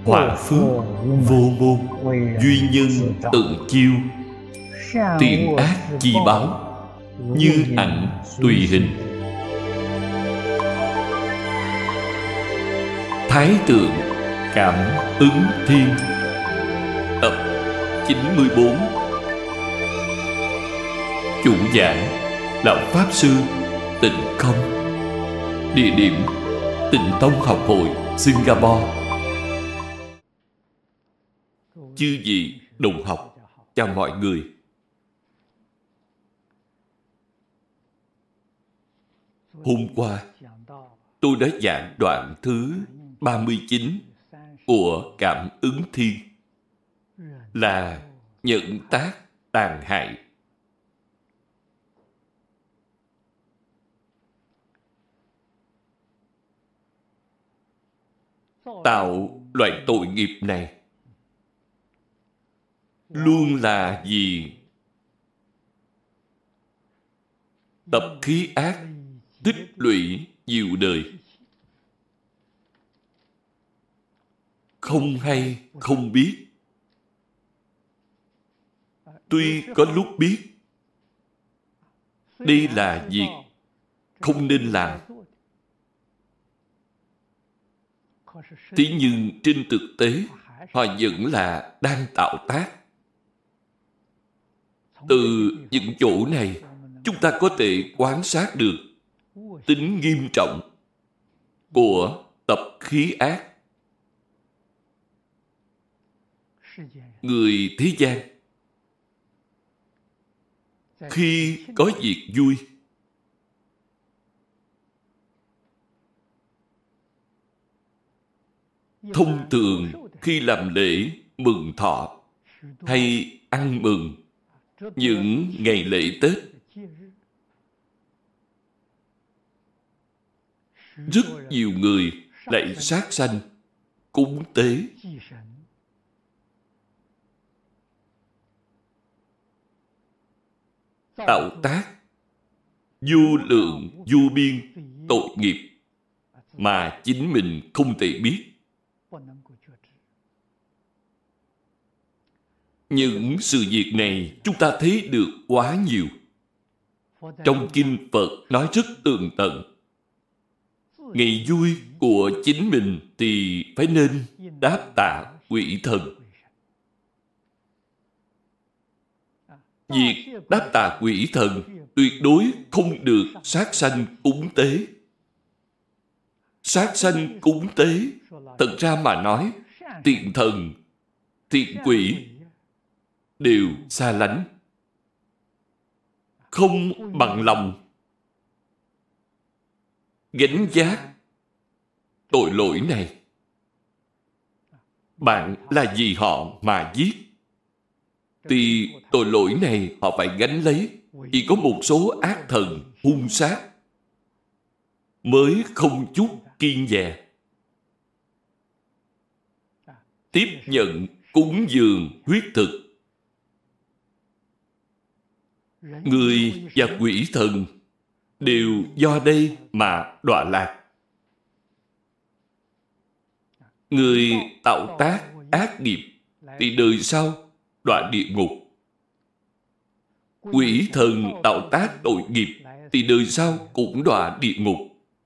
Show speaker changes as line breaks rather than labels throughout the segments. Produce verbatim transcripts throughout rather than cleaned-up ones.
Hòa phước vô môn, duy nhân tự chiêu. Tiền ác chi báo, như ảnh tùy hình. Thái tượng cảm ứng thiên. Tập chín mươi bốn. Chủ giảng là Pháp Sư Tịnh Không. Địa điểm Tịnh Tông Học hội Singapore. Chư vị đồng học, chào mọi người. Hôm qua tôi đã giảng đoạn thứ ba mươi chín của Cảm ứng thiên, là nhận tác tàn hại. Tạo loại tội nghiệp này luôn là vì tập khí ác tích lũy nhiều đời, không hay không biết. Tuy có lúc biết đây là việc không nên làm, thế nhưng trên thực tế họ vẫn là đang tạo tác. Từ những chỗ này chúng ta có thể quan sát được tính nghiêm trọng của tập khí ác. Người thế gian khi có việc vui, thông thường khi làm lễ mừng thọ hay ăn mừng những ngày lễ Tết, rất nhiều người lại sát sanh cúng tế. Tạo tác vô lượng vô biên tội nghiệp mà chính mình không thể biết. Những sự việc này chúng ta thấy được quá nhiều. Trong kinh Phật nói rất tường tận. Ngày vui của chính mình thì phải nên đáp tạ quỷ thần. Việc đáp tạ quỷ thần tuyệt đối không được sát sanh cúng tế. Sát sanh cúng tế, thật ra mà nói, thiện thần, thiện quỷ đều xa lánh, không bằng lòng gánh vác tội lỗi này. Bạn là vì họ mà giết, thì tội lỗi này họ phải gánh lấy. Chỉ có một số ác thần hung sát mới không chút kiêng dè tiếp nhận cúng dường huyết thực. Người và quỷ thần đều do đây mà đọa lạc. Người tạo tác ác nghiệp thì đời sau đọa địa ngục. Quỷ thần tạo tác tội nghiệp thì đời sau cũng đọa địa ngục.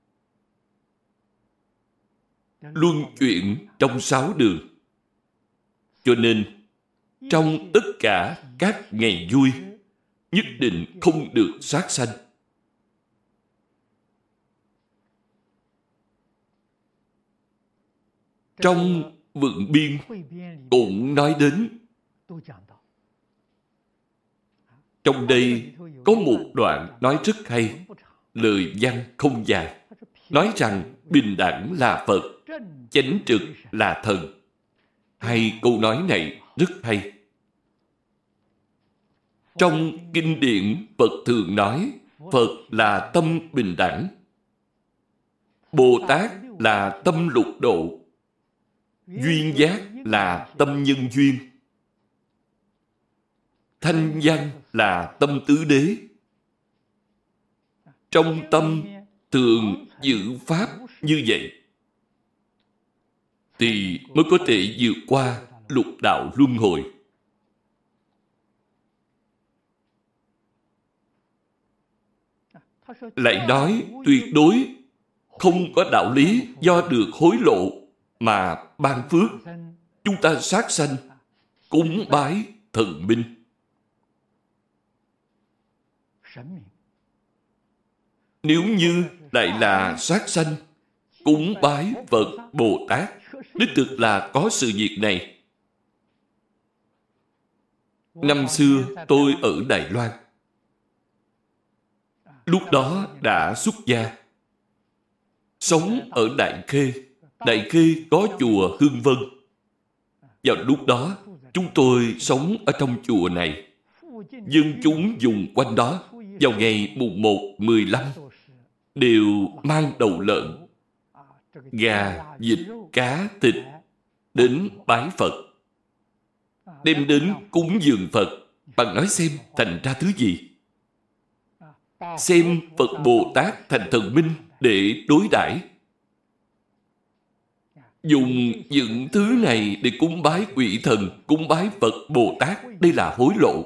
Luân chuyển trong sáu đường. Cho nên trong tất cả các ngày vui nhất định không được sát sanh. Trong Vượng Biên cũng nói đến. Trong đây có một đoạn nói rất hay, lời văn không dài, nói rằng bình đẳng là Phật, chánh trực là thần. Hay câu nói này rất hay. Trong kinh điển Phật thường nói Phật là tâm bình đẳng, Bồ Tát là tâm lục độ, duyên giác là tâm nhân duyên, thanh văn là tâm tứ đế. Trong tâm thường giữ pháp như vậy thì mới có thể vượt qua lục đạo luân hồi. Lại nói tuyệt đối không có đạo lý do được hối lộ mà ban phước. Chúng ta sát sanh, cúng bái thần minh. Nếu như lại là sát sanh, cúng bái Phật Bồ Tát, đích thực là có sự việc này. Năm xưa tôi ở Đài Loan. Lúc đó đã xuất gia, sống ở Đại Khê. Đại Khê có chùa Hương Vân. Vào lúc đó, chúng tôi sống ở trong chùa này. Dân chúng dùng quanh đó vào ngày mùng một, mười lăm đều mang đầu lợn, gà, vịt, cá, thịt đến bái Phật, đem đến cúng dường Phật. Bạn nói xem thành ra thứ gì? Xem Phật Bồ Tát thành thần minh để đối đãi. Dùng những thứ này để cúng bái quỷ thần, cúng bái Phật Bồ Tát, đây là hối lộ.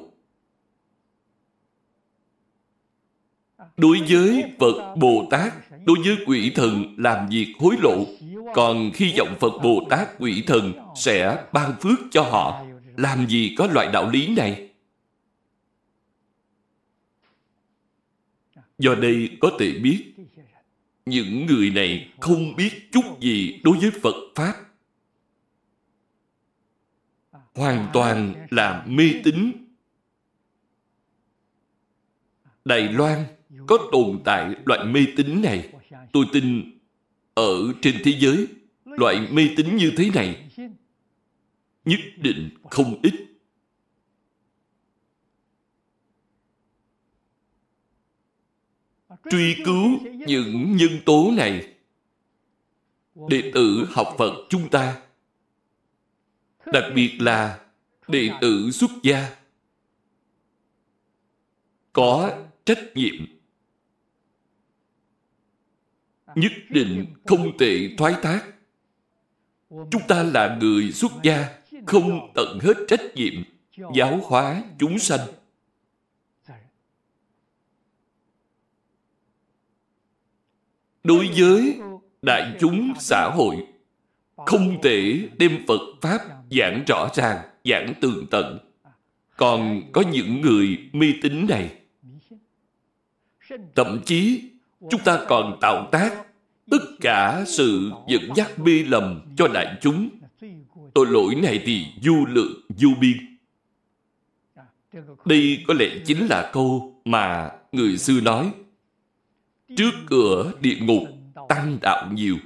Đối với Phật Bồ Tát, đối với quỷ thần làm việc hối lộ, còn hy vọng Phật Bồ Tát, quỷ thần sẽ ban phước cho họ. Làm gì có loại đạo lý này? Do đây có thể biết, những người này không biết chút gì đối với Phật Pháp. Hoàn toàn là mê tín. Đài Loan có tồn tại loại mê tín này. Tôi tin ở trên thế giới, loại mê tín như thế này nhất định không ít. Truy cứu những nhân tố này, đệ tử học Phật chúng ta, đặc biệt là đệ tử xuất gia, có trách nhiệm. Nhất định không thể thoái thác. Chúng ta là người xuất gia, không tận hết trách nhiệm giáo hóa chúng sanh. Đối với đại chúng xã hội, không thể đem Phật Pháp giảng rõ ràng, giảng tường tận. Còn có những người mê tín này, thậm chí chúng ta còn tạo tác tất cả sự dẫn dắt mê lầm cho đại chúng. Tội lỗi này thì vô lượng vô biên. Đây có lẽ chính là câu mà người xưa nói: trước cửa địa ngục tăng đạo nhiều.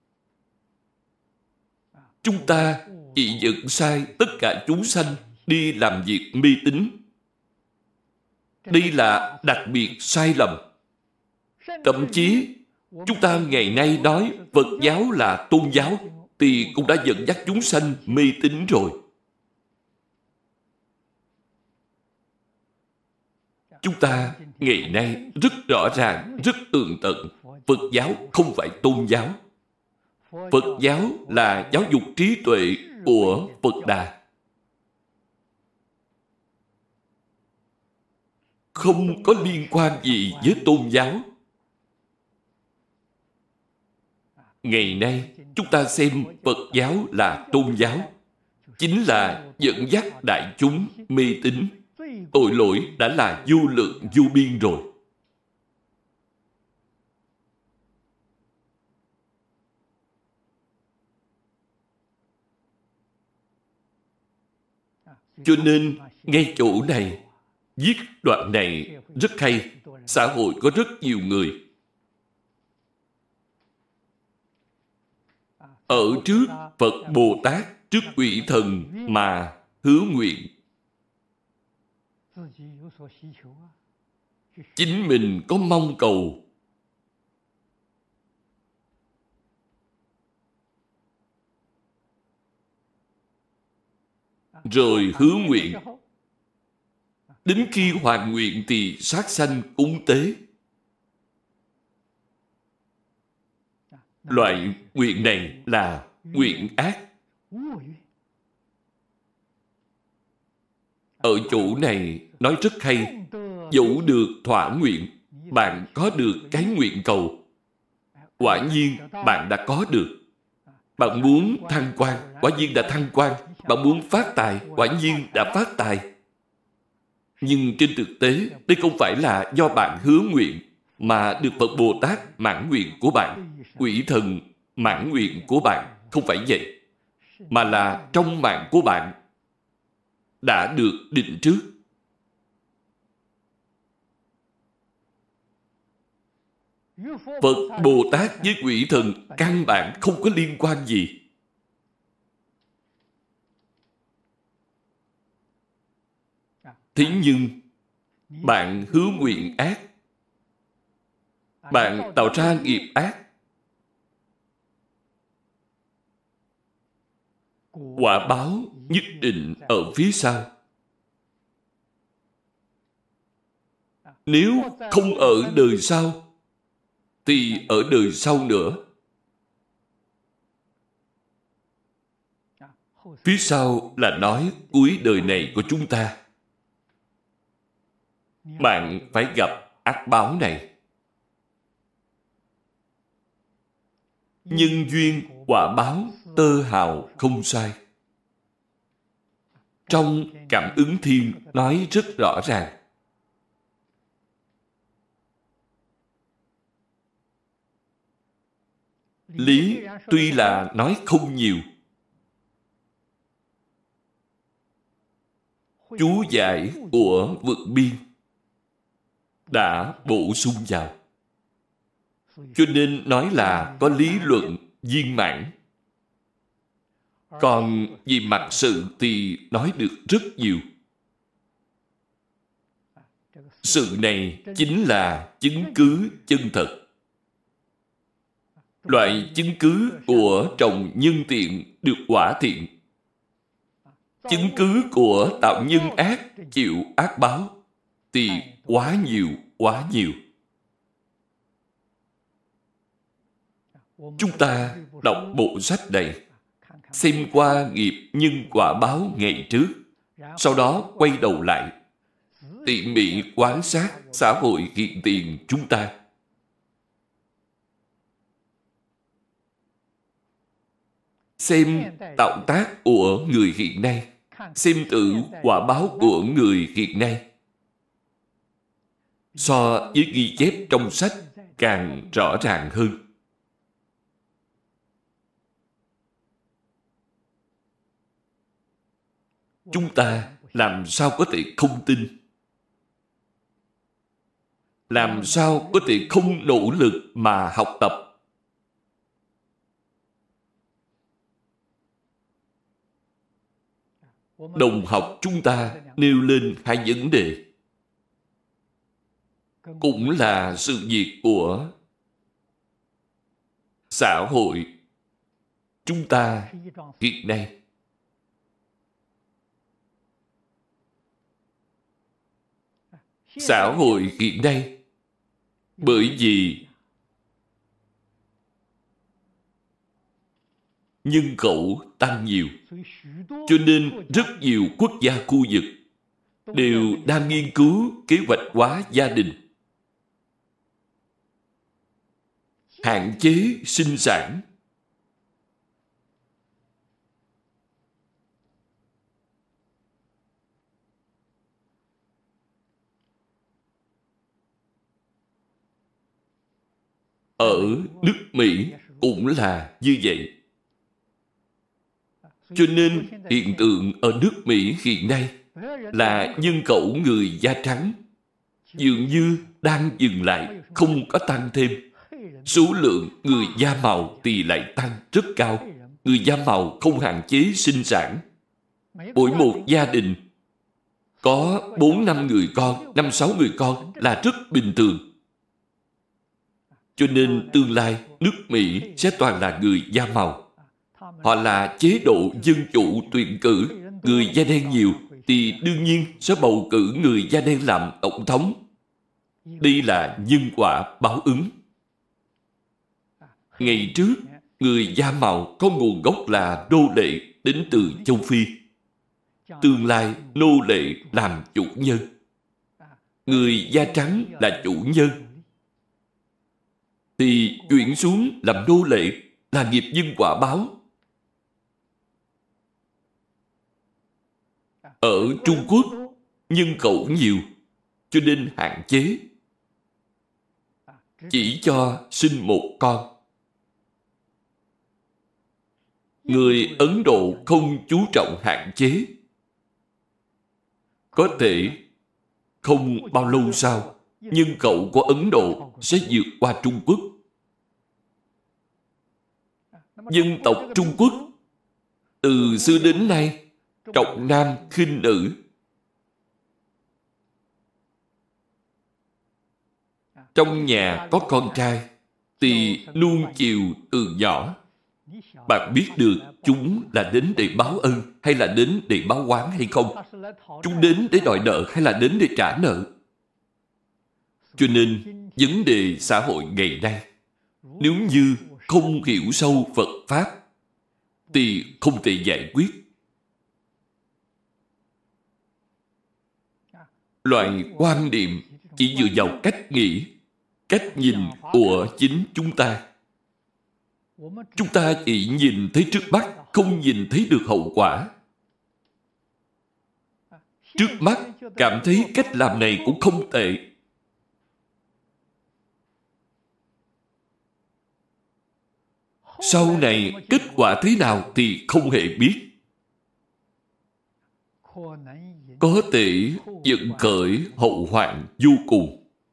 Chúng ta chỉ dẫn sai tất cả chúng sanh đi làm việc mê tín. Đây là đặc biệt sai lầm. Thậm chí chúng ta ngày nay nói Phật giáo là tôn giáo thì cũng đã dẫn dắt chúng sanh mê tín rồi. Chúng ta ngày nay rất rõ ràng, rất tường tận, Phật giáo không phải tôn giáo. Phật giáo là giáo dục trí tuệ của Phật Đà. Không có liên quan gì với tôn giáo. Ngày nay, chúng ta xem Phật giáo là tôn giáo, chính là dẫn dắt đại chúng mê tín. Tội lỗi đã là vô lượng vô biên rồi. Cho nên, ngay chỗ này, viết đoạn này rất hay. Xã hội có rất nhiều người ở trước Phật Bồ Tát, trước quỷ thần mà hứa nguyện. Chính mình có mong cầu, rồi hứa nguyện. Đến khi hoàn nguyện thì sát sanh cúng tế. Loại nguyện này là nguyện ác. Ở chỗ này nói rất hay. Dẫu được thỏa nguyện, bạn có được cái nguyện cầu, quả nhiên bạn đã có được. Bạn muốn thăng quan, quả nhiên đã thăng quan. Bạn muốn phát tài, quả nhiên đã phát tài. Nhưng trên thực tế, đây không phải là do bạn hứa nguyện, mà được Phật Bồ Tát mãn nguyện của bạn, quỷ thần mãn nguyện của bạn. Không phải vậy, mà là trong mạng của bạn đã được định trước. Phật Bồ Tát với quỷ thần căn bản không có liên quan gì. Thế nhưng bạn hứa nguyện ác, bạn tạo ra nghiệp ác, quả báo nhất định ở phía sau. Nếu không ở đời sau, thì ở đời sau nữa. Phía sau là nói cuối đời này của chúng ta. Bạn phải gặp ác báo này. Nhân duyên quả báo tơ hào không sai. Trong Cảm ứng thiên nói rất rõ ràng. Lý tuy là nói không nhiều, chú giải của Vượt Biên đã bổ sung vào. Cho nên nói là có lý luận viên mãn. Còn vì mặt sự thì nói được rất nhiều. Sự này chính là chứng cứ chân thật. Loại chứng cứ của trồng nhân thiện được quả thiện. Chứng cứ của tạo nhân ác chịu ác báo thì quá nhiều, quá nhiều. Chúng ta đọc bộ sách này, xem qua nghiệp nhân quả báo ngày trước, sau đó quay đầu lại, tỉ mỉ quan sát xã hội hiện tiền chúng ta. Xem tạo tác của người hiện nay, xem tự quả báo của người hiện nay. So với ghi chép trong sách càng rõ ràng hơn. Chúng ta làm sao có thể không tin? Làm sao có thể không nỗ lực mà học tập? Đồng học chúng ta nêu lên hai vấn đề. Cũng là sự việc của xã hội chúng ta hiện nay. Xã hội hiện nay bởi vì nhân khẩu tăng nhiều, cho nên rất nhiều quốc gia khu vực đều đang nghiên cứu kế hoạch hóa gia đình, hạn chế sinh sản. Ở nước Mỹ cũng là như vậy. Cho nên hiện tượng ở nước Mỹ hiện nay là nhân khẩu người da trắng dường như đang dừng lại, không có tăng thêm. Số lượng người da màu thì lại tăng rất cao. Người da màu không hạn chế sinh sản. Mỗi một gia đình có bốn năm người con, năm sáu người con là rất bình thường. Cho nên tương lai nước Mỹ sẽ toàn là người da màu. Họ là chế độ dân chủ tuyển cử, người da đen nhiều thì đương nhiên sẽ bầu cử người da đen làm tổng thống. Đây là nhân quả báo ứng. Ngày trước, Người da màu có nguồn gốc là nô lệ đến từ châu Phi. Tương lai nô lệ làm chủ nhân. Người da trắng là chủ nhân. Thì chuyển xuống làm nô lệ là nghiệp nhân quả báo. Ở Trung Quốc, nhân khẩu nhiều, cho nên hạn chế. Chỉ cho sinh một con. Người Ấn Độ không chú trọng hạn chế. Có thể không bao lâu sau, nhân khẩu của Ấn Độ sẽ vượt qua Trung Quốc. Dân tộc Trung Quốc từ xưa đến nay trọng nam khinh nữ. Trong nhà có con trai thì nuông chiều từ nhỏ. Bạn biết được chúng là đến để báo ân hay là đến để báo oán hay không? Chúng đến để đòi nợ hay là đến để trả nợ? Cho nên, vấn đề xã hội ngày nay, nếu như không hiểu sâu Phật Pháp, thì không thể giải quyết. Loại quan niệm chỉ dựa vào cách nghĩ, cách nhìn của chính chúng ta. Chúng ta chỉ nhìn thấy trước mắt, không nhìn thấy được hậu quả. Trước mắt cảm thấy cách làm này cũng không tệ. Sau này kết quả thế nào thì không hề biết. Có thể dẫn khởi hậu hoạn vô cùng.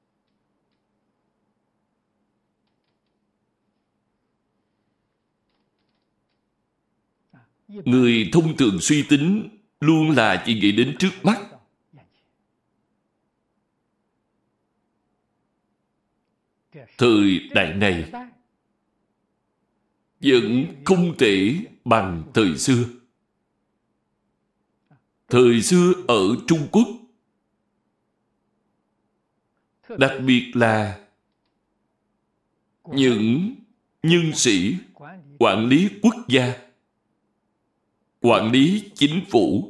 Người thông thường suy tính luôn là chỉ nghĩ đến trước mắt. Thời đại này vẫn không thể bằng thời xưa. Thời xưa ở Trung Quốc, đặc biệt là những nhân sĩ quản lý quốc gia, quản lý chính phủ,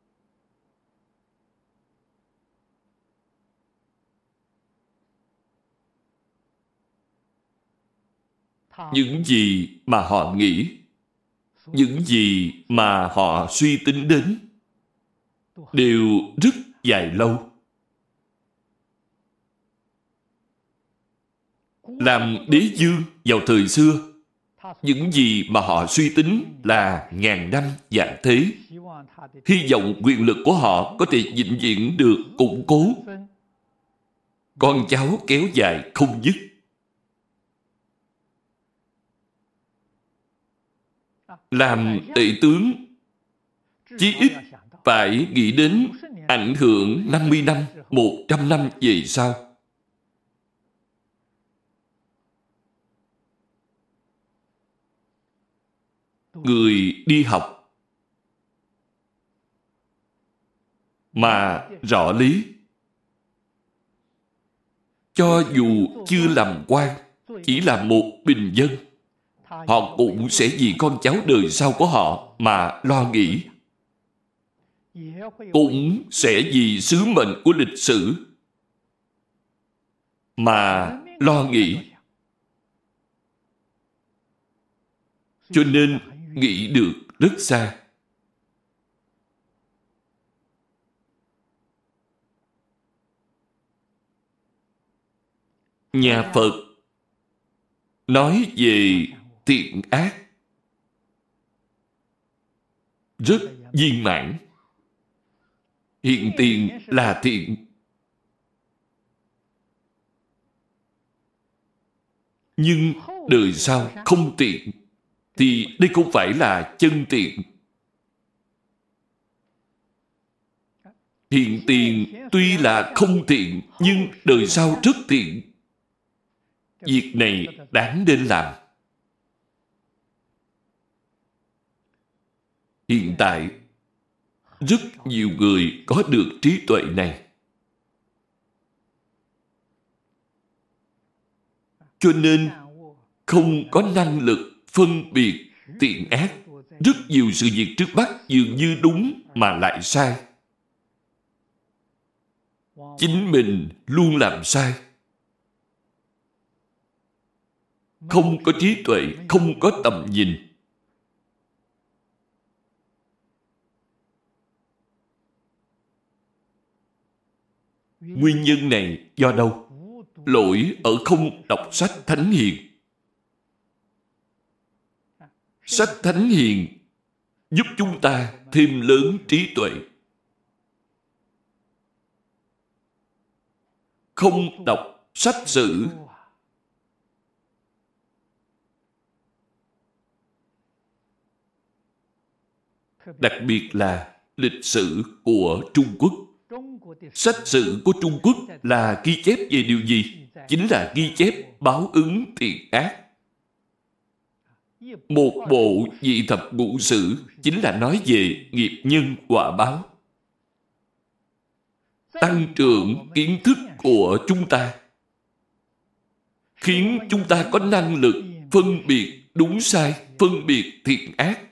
những gì mà họ nghĩ, những gì mà họ suy tính đến đều rất dài lâu. Làm đế vương vào thời xưa, những gì mà họ suy tính là ngàn năm vạn thế. Hy vọng quyền lực của họ có thể vĩnh viễn được củng cố, con cháu kéo dài không dứt. Làm tể tướng, chí ít phải nghĩ đến ảnh hưởng năm mươi năm, một trăm năm về sau. Người đi học mà rõ lý, cho dù chưa làm quan, chỉ là một bình dân, họ cũng sẽ vì con cháu đời sau của họ mà lo nghĩ. Cũng sẽ vì sứ mệnh của lịch sử mà lo nghĩ. Cho nên nghĩ được rất xa. Nhà Phật nói về thiện ác rất viên mãn. Hiện tiền là thiện, nhưng đời sau không tiện, thì đây không phải là chân tiện. Hiện tiền tuy là không tiện, nhưng đời sau rất tiện. Việc này đáng nên làm. Hiện tại, rất nhiều người có được trí tuệ này. Cho nên, không có năng lực phân biệt thiện ác. Rất nhiều sự việc trước mắt dường như đúng mà lại sai. Chính mình luôn làm sai. Không có trí tuệ, không có tầm nhìn. Nguyên nhân này do đâu? Lỗi ở không đọc sách Thánh Hiền. Sách Thánh Hiền giúp chúng ta thêm lớn trí tuệ. Không đọc sách sử, đặc biệt là lịch sử của Trung Quốc. Sách sử của Trung Quốc là ghi chép về điều gì? Chính là ghi chép báo ứng thiện ác. Một bộ Nhị Thập Ngũ Sử chính là nói về nghiệp nhân quả báo. Tăng trưởng kiến thức của chúng ta, khiến chúng ta có năng lực phân biệt đúng sai, phân biệt thiện ác.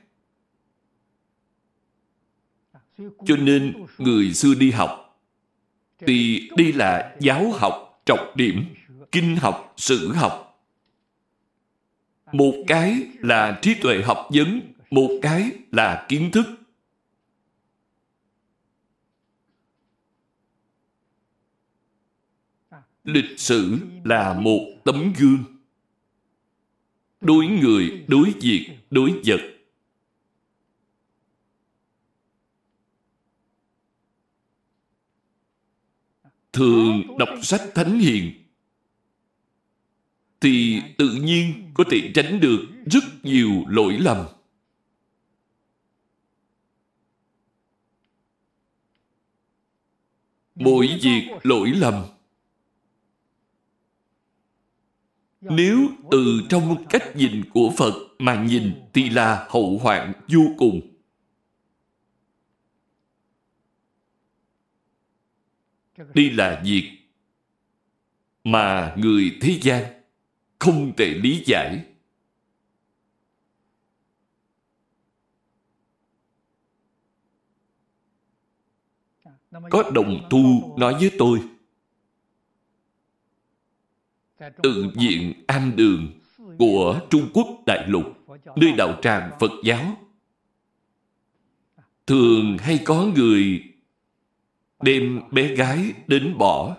Cho nên người xưa đi học thì đây là giáo học trọng điểm, kinh học, sử học. Một cái là trí tuệ học vấn, một cái là kiến thức. Lịch sử là một tấm gương. Đối người, đối việc, đối vật. Thường đọc sách Thánh Hiền thì tự nhiên có thể tránh được rất nhiều lỗi lầm. Mỗi việc lỗi lầm, nếu từ trong cách nhìn của Phật mà nhìn thì là hậu hoạn vô cùng. Đây là việc mà người thế gian không thể lý giải. Có đồng tu nói với tôi, tự viện Am Đường của Trung Quốc đại lục, nơi đạo tràng Phật giáo, thường hay có người đem bé gái đến bỏ.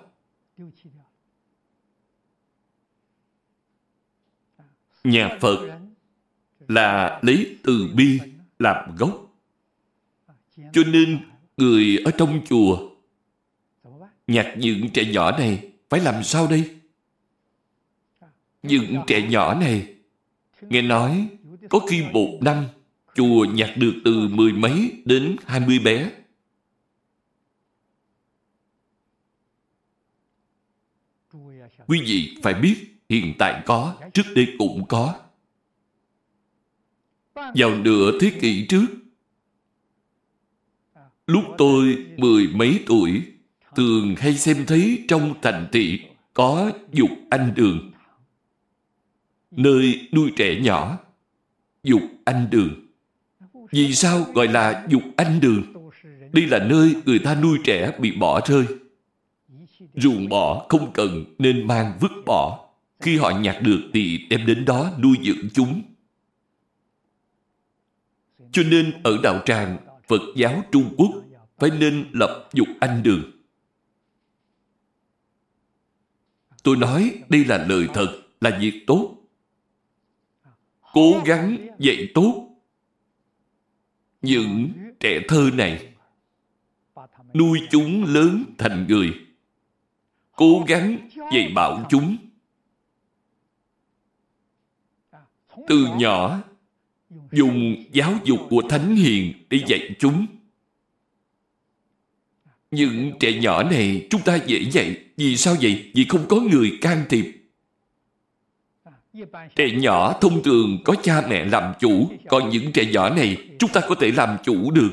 Nhà Phật là lấy từ bi làm gốc. Cho nên người ở trong chùa nhặt những trẻ nhỏ này phải làm sao đây? Những trẻ nhỏ này, nghe nói có khi một năm chùa nhặt được từ mười mấy đến hai mươi bé. Quý vị phải biết, hiện tại có, trước đây cũng có. Vào nửa thế kỷ trước, lúc tôi mười mấy tuổi, thường hay xem thấy trong thành thị có dục anh đường, nơi nuôi trẻ nhỏ. Dục anh đường. Vì sao gọi là dục anh đường? Đây là nơi người ta nuôi trẻ bị bỏ rơi. Ruồng bỏ không cần nên mang vứt bỏ. Khi họ nhặt được thì đem đến đó nuôi dưỡng chúng. Cho nên ở đạo tràng Phật giáo Trung Quốc phải nên lập dục anh đường. Tôi nói đây là lời thật, là việc tốt. Cố gắng dạy tốt những trẻ thơ này, nuôi chúng lớn thành người. Cố gắng dạy bảo chúng. Từ nhỏ, dùng giáo dục của Thánh Hiền để dạy chúng. Những trẻ nhỏ này chúng ta dễ dạy. Vì sao vậy? Vì không có người can thiệp. Trẻ nhỏ thông thường có cha mẹ làm chủ, còn những trẻ nhỏ này chúng ta có thể làm chủ được.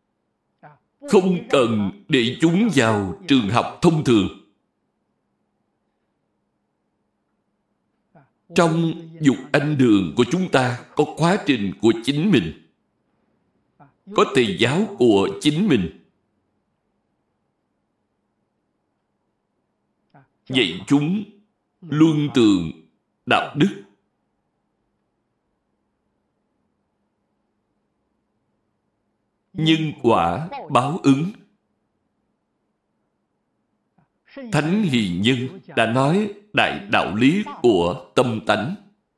Không cần để chúng vào trường học thông thường. Trong dục anh đường của chúng ta có khóa trình của chính mình, có thầy giáo của chính mình, dạy chúng luân thường đạo đức. Nhân quả báo ứng. Thánh Hiền Nhân đã nói đại đạo lý của tâm tánh.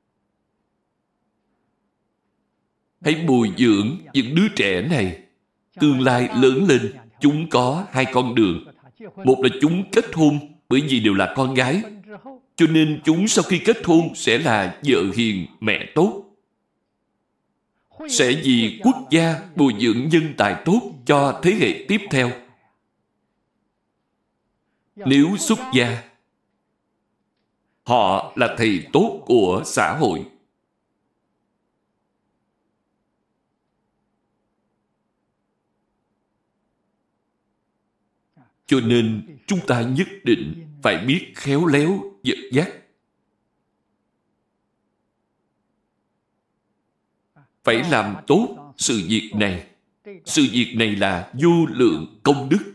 Hãy bồi dưỡng những đứa trẻ này. Tương lai lớn lên, chúng có hai con đường. Một là chúng kết hôn, bởi vì đều là con gái, cho nên chúng sau khi kết hôn sẽ là vợ hiền, mẹ tốt. Sẽ vì quốc gia bồi dưỡng nhân tài tốt cho thế hệ tiếp theo. Nếu xuất gia, họ là thầy tốt của xã hội. Cho nên chúng ta nhất định phải biết khéo léo dẫn dắt. Phải làm tốt sự việc này. Sự việc này là vô lượng công đức.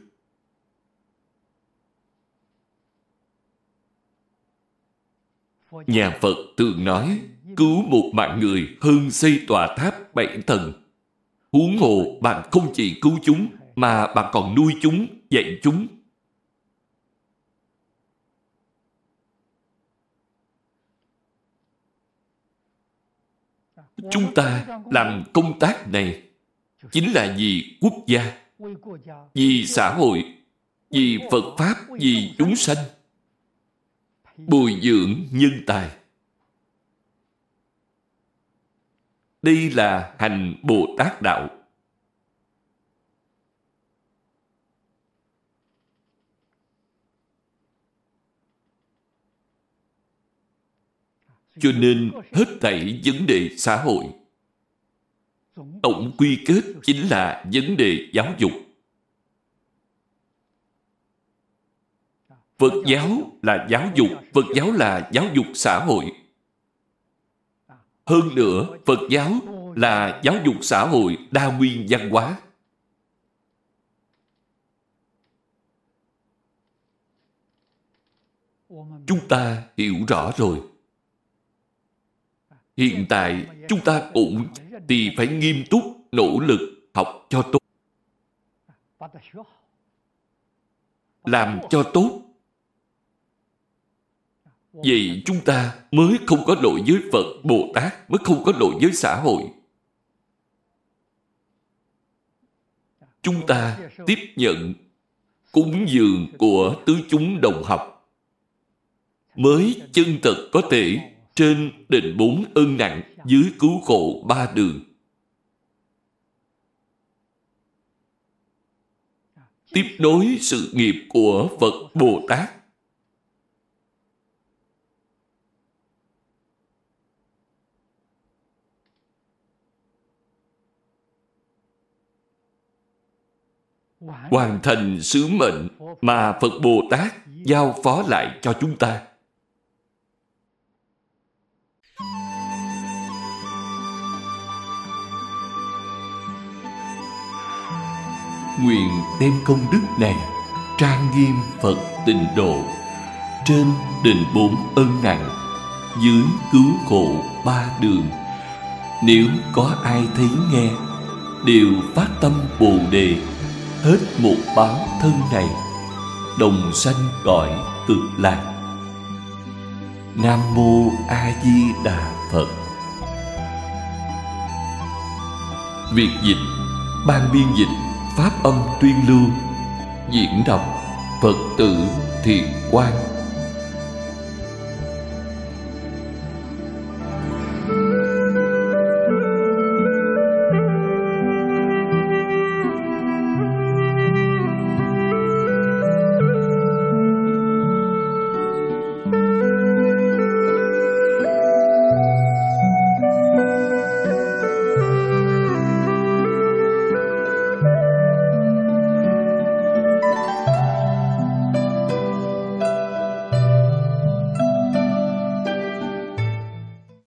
Nhà Phật thường nói, cứu một mạng người hơn xây tòa tháp bảy tầng. Huống hồ bạn không chỉ cứu chúng, mà bạn còn nuôi chúng, dạy chúng. Chúng ta làm công tác này chính là vì quốc gia, vì xã hội, vì Phật Pháp, vì chúng sanh. Bồi dưỡng nhân tài. Đây là hành Bồ Tát đạo. Cho nên hết thảy vấn đề xã hội, tổng quy kết chính là vấn đề giáo dục. Phật giáo là giáo dục, Phật giáo là giáo dục xã hội. Hơn nữa, Phật giáo là giáo dục xã hội đa nguyên văn hóa. Chúng ta hiểu rõ rồi. Hiện tại, chúng ta cũng thì phải nghiêm túc, nỗ lực học cho tốt. Làm cho tốt. Vậy chúng ta mới không có lỗi với Phật, Bồ Tát, mới không có lỗi với xã hội. Chúng ta tiếp nhận cúng dường của tứ chúng đồng học, mới chân thật có thể trên đền bốn ân nặng, dưới cứu khổ ba đường. Tiếp nối sự nghiệp của Phật Bồ Tát. Hoàn thành sứ mệnh mà Phật Bồ Tát giao phó lại cho chúng ta. Nguyện đem công đức này trang nghiêm Phật Tịnh Độ, trên đền bốn ân nặng, dưới cứu khổ ba đường. Nếu có ai thấy nghe, đều phát tâm Bồ Đề, hết một báo thân này, đồng sanh cõi Cực Lạc. Nam Mô A Di Đà Phật. Việc dịch, ban biên dịch Pháp Âm Tuyên Lưu. Diễn đọc Phật tử Thiện Quang.